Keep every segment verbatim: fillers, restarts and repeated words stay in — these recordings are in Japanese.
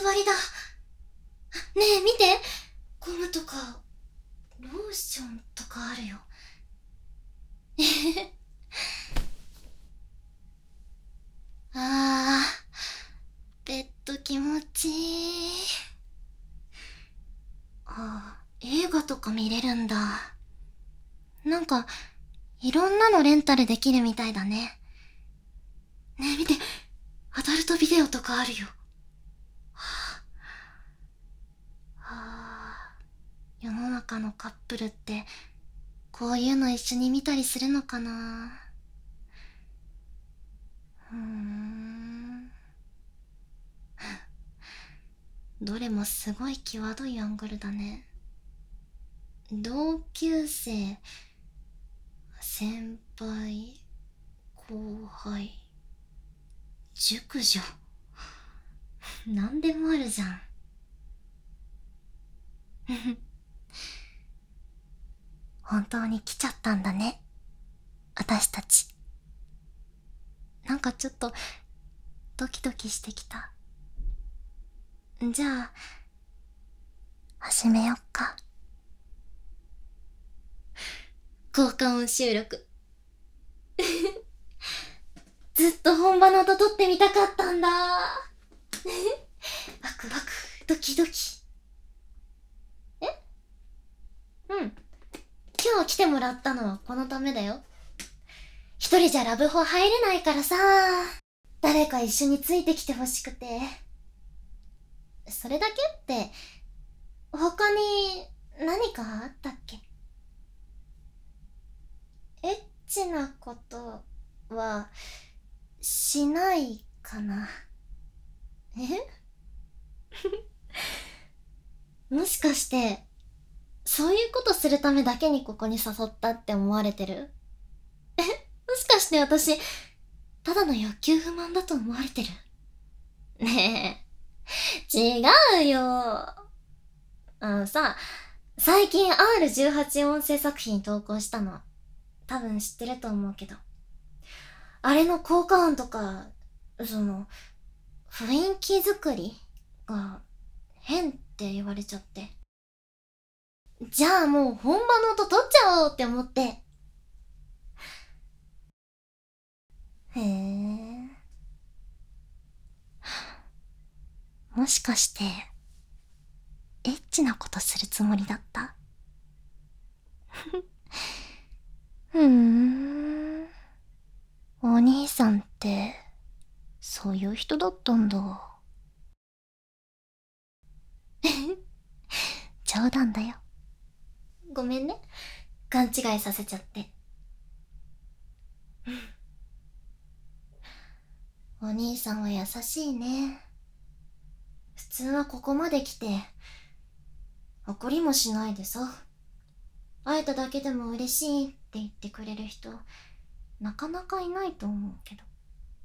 割りだ。ねえ見て、ゴムとかローションとかあるよ。えへへ。あー、ベッド気持ちいい。あー、映画とか見れるんだ。なんかいろんなのレンタルできるみたいだね。ねえ見て、アダルトビデオとかあるよ。はあ、はあ、世の中のカップルってこういうの一緒に見たりするのかな。うーん。どれもすごい際どいアングルだね。同級生、先輩、後輩、熟女。なんでもあるじゃん。本当に来ちゃったんだね、私たち。なんかちょっとドキドキしてきた。じゃあ始めよっか。効果音収録。ずっと本場の音取ってみたかったんだ。ワクワクドキドキ。え、うん、今日来てもらったのはこのためだよ。一人じゃラブホ入れないからさ、誰か一緒についてきてほしくて。それだけって他に何かあったっけ？エッチなことはしないかな。えもしかしてそういうことするためだけにここに誘ったって思われてる？え、もしかして私ただの欲求不満だと思われてる？ねえ、違うよ。あのさ、最近 アールじゅうはち 音声作品投稿したの多分知ってると思うけど、あれの効果音とか、その雰囲気作りが変って言われちゃって、じゃあもう本場の音取っちゃおうって思って。へえ。もしかしてエッチなことするつもりだった？ふーん、お兄さんってそういう人だったんだ。冗談だよ。ごめんね、勘違いさせちゃって。お兄さんは優しいね。普通はここまで来て怒りもしないでさ、会えただけでも嬉しいって言ってくれる人なかなかいないと思うけど。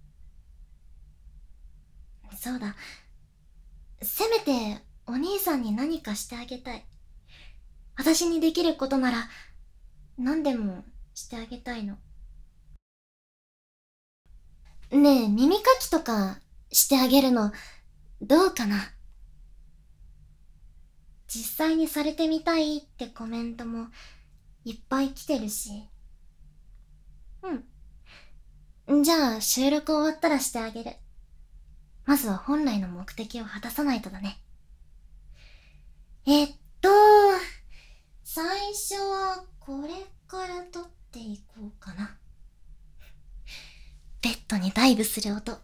そうだ、せめてお兄さんに何かしてあげたい。私にできることなら何でもしてあげたいの。ねえ、耳かきとかしてあげるのどうかな？実際にされてみたいってコメントもいっぱい来てるし。うん、じゃあ収録終わったらしてあげる。まずは本来の目的を果たさないとだね。えっと最初はこれから撮っていこうかな。ベッドにダイブする音。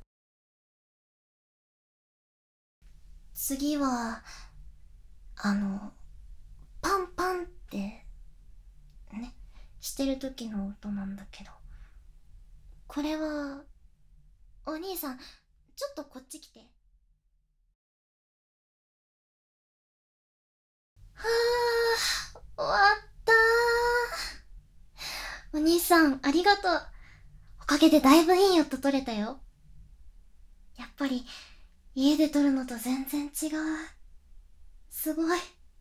次はあのパンパンってね、してる時の音なんだけど、これはお兄さんちょっとこっち来て。はあ、終わったー。お兄さんありがとう。おかげでだいぶいい音取れたよ。やっぱり家で撮るのと全然違う。すごい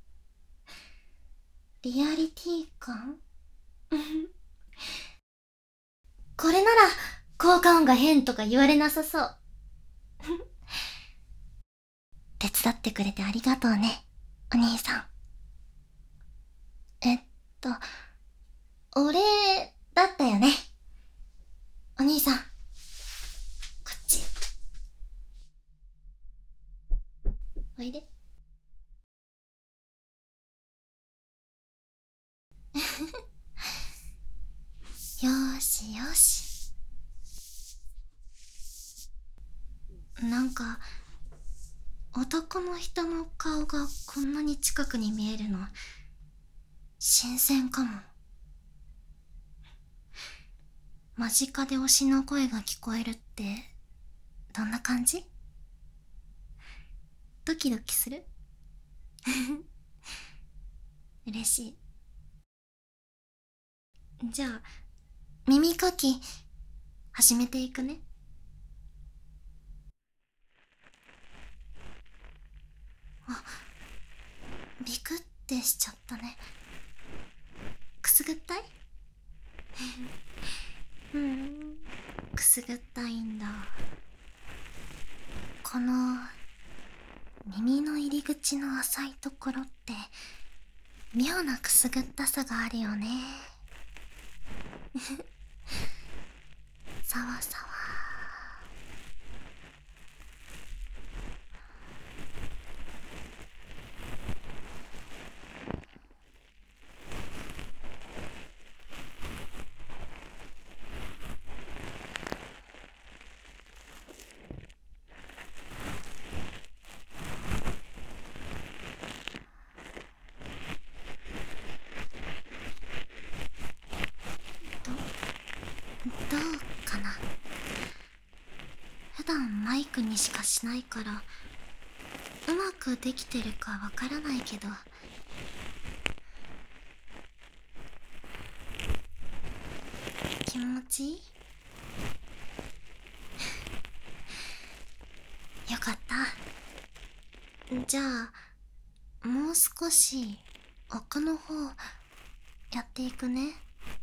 リアリティ感。これなら効果音が変とか言われなさそう。手伝ってくれてありがとうね、お兄さん。えっと、お礼だったよね。お兄さん、こっち。おいで。よーしよし。なんか、男の人の顔がこんなに近くに見えるの、新鮮かも。間近で推しの声が聞こえるって、どんな感じ？ドキドキする？嬉しい。じゃあ、耳かき、始めていくね。あ、ビクってしちゃったね。くすぐったい？うん、くすぐったいんだ。この耳の入り口の浅いところって妙なくすぐったさがあるよね。さわさわ。どうかな。普段マイクにしかしないからうまくできてるかわからないけど、気持ちいい？よかった。じゃあもう少し奥の方やっていくね。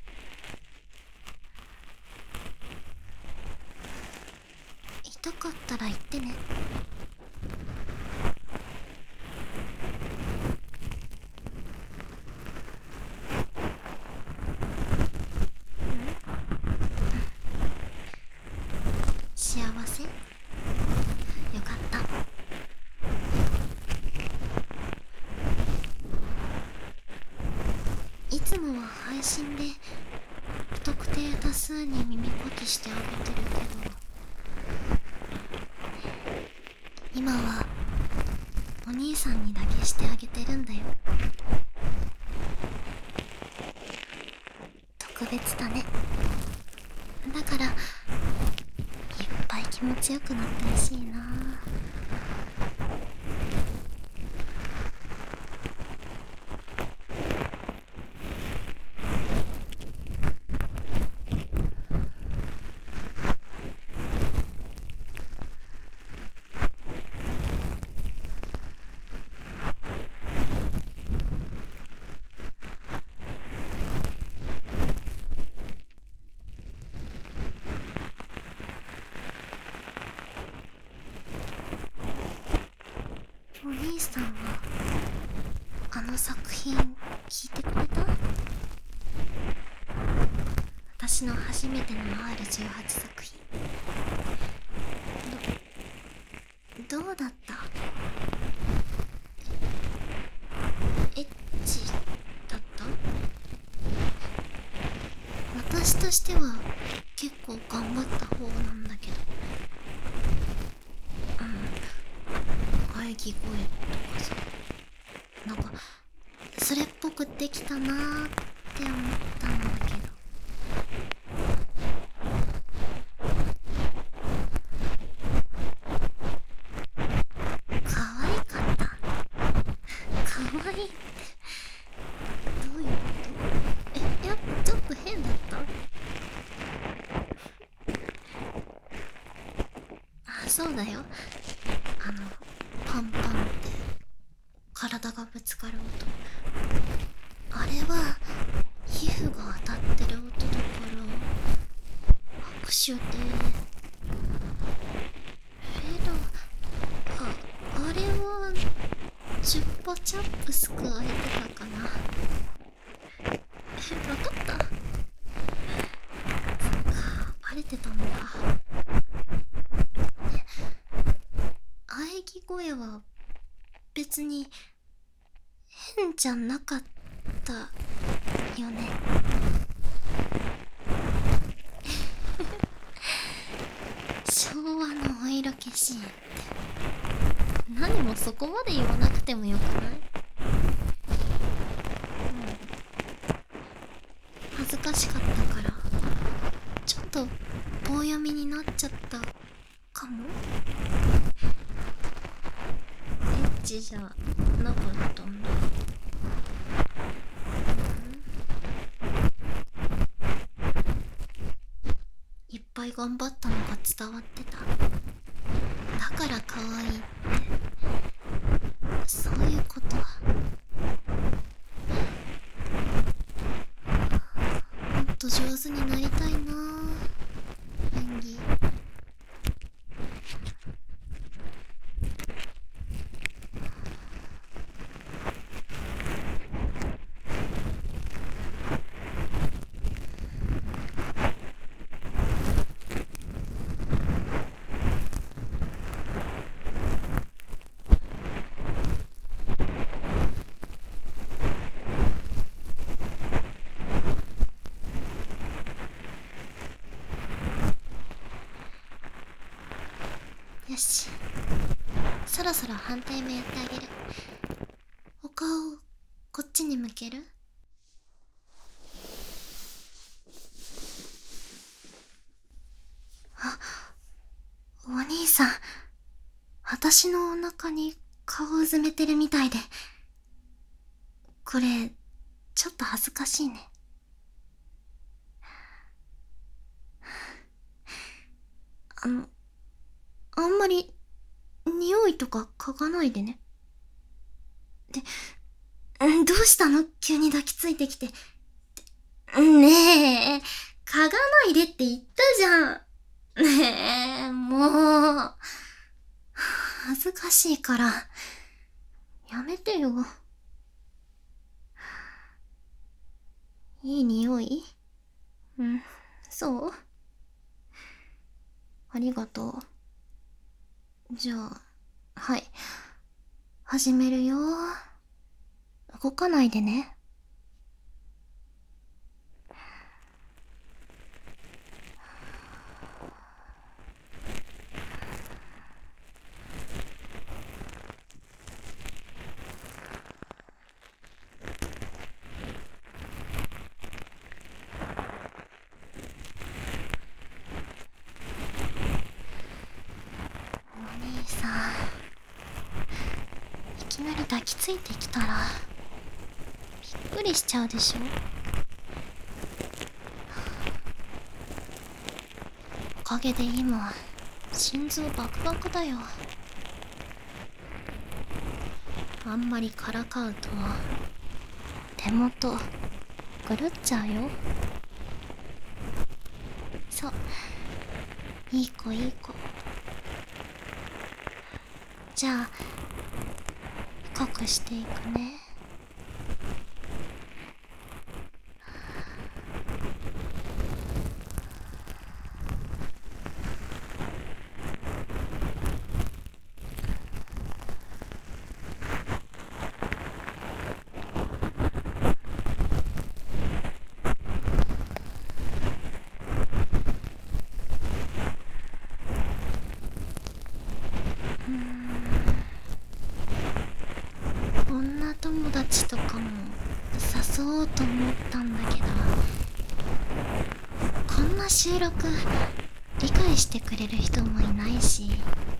痛かったら言ってね。幸せ？よかった。いつもは配信で不特定多数に耳かきしてあげてるけど、今はお兄さんにだけしてあげてるんだよ。特別だね。だからいっぱい気持ちよくなってほしいな。お兄さんはあの作品聞いてくれた？私の初めての アールじゅうはち 作品。ど、どうだった？エッチだった？私としては結構頑張った方なんだけど、うん、喘ぎ声とかさ、なんかそれっぽくできたなーって思ったんだけど。可愛かった？可愛いってどういうこと？え、やっぱちょっと変だった？あ、そうだよ。あのパンパンって体がぶつかる音、あれは皮膚が当たってる音だから拍手で。けど、あ、あれはチュッパチャップス加えてたかな。え、わかった。そっか、バレてたんだ。喘ぎ声は別に変じゃなかったよね。昭和のお色気シーンって何もそこまで言わなくてもよくない？うん、恥ずかしかったからちょっと棒読みになっちゃったかも。エッチじゃなかったんだ。いっぱい頑張ったのが伝わってた。だから可愛いってそういうこと。もっと上手になりたいな演技。よし、そろそろ反対もやってあげる。お顔こっちに向ける？あ、お兄さん、私のお腹に顔をうずめてるみたいで、これちょっと恥ずかしいね。あのあんまり匂いとか嗅がないでね。で、どうしたの？急に抱きついてきて。ねえ、嗅がないでって言ったじゃん。ねえ、もう。恥ずかしいから。やめてよ。いい匂い？うん、そう？ありがとう。じゃあ、はい。始めるよ。動かないでね。お兄さん、いきなり抱きついてきたらびっくりしちゃうでしょ。おかげで今心臓バクバクだよ。あんまりからかうと手元狂っちゃうよ。そう、いい子いい子。じゃあ深くしていくね。女友達とかも誘おうと思ったんだけど、こんな収録理解してくれる人もいないし、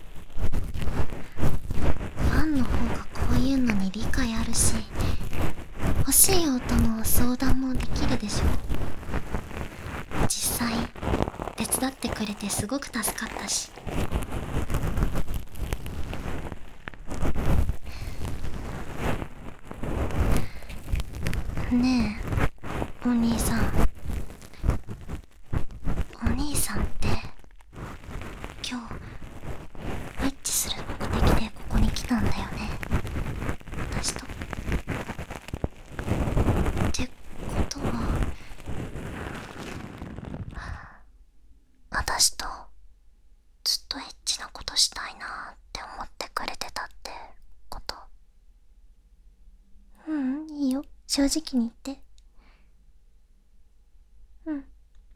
ファンの方がこういうのに理解あるし、欲しい音の相談もできるでしょ。実際手伝ってくれてすごく助かったし。ねえ、お兄さん。お兄さんって今日エッチする目的でここに来たんだよね。 正直に言って。うん。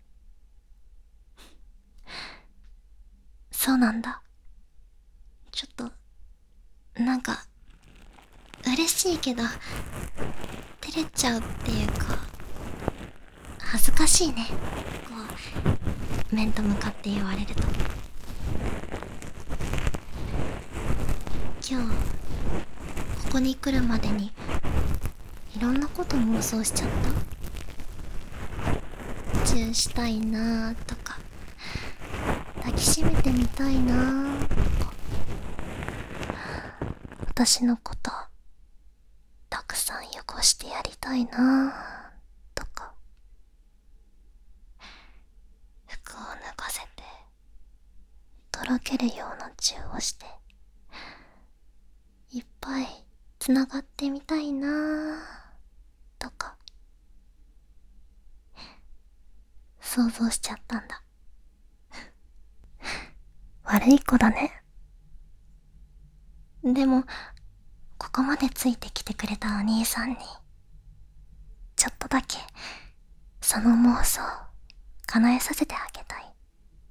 そうなんだ。ちょっと、なんか、嬉しいけど、照れちゃうっていうか、恥ずかしいね。こう、面と向かって言われると。今日、ここに来るまでに、いろんなこと妄想しちゃった。チューしたいなーとか、抱きしめてみたいなーとか、私のこと、たくさん汚してやりたいなーとか、服を脱がせて、とろけるようなチューをして、いっぱいつながってみたいなーとか、想像しちゃったんだ。悪い子だね。でも、ここまでついてきてくれたお兄さんに、ちょっとだけ、その妄想、叶えさせてあげたい。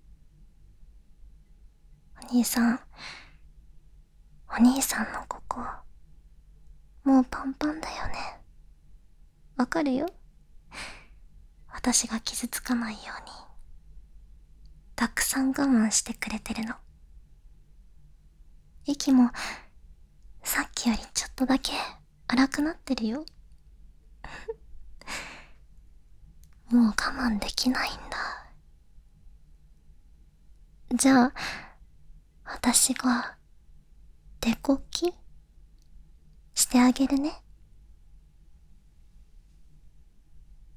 お兄さん、お兄さんのここ、もうパンパンだよね。わかるよ。私が傷つかないように、たくさん我慢してくれてるの。息も、さっきよりちょっとだけ荒くなってるよ。もう我慢できないんだ。じゃあ、私が、手こきしてあげるね。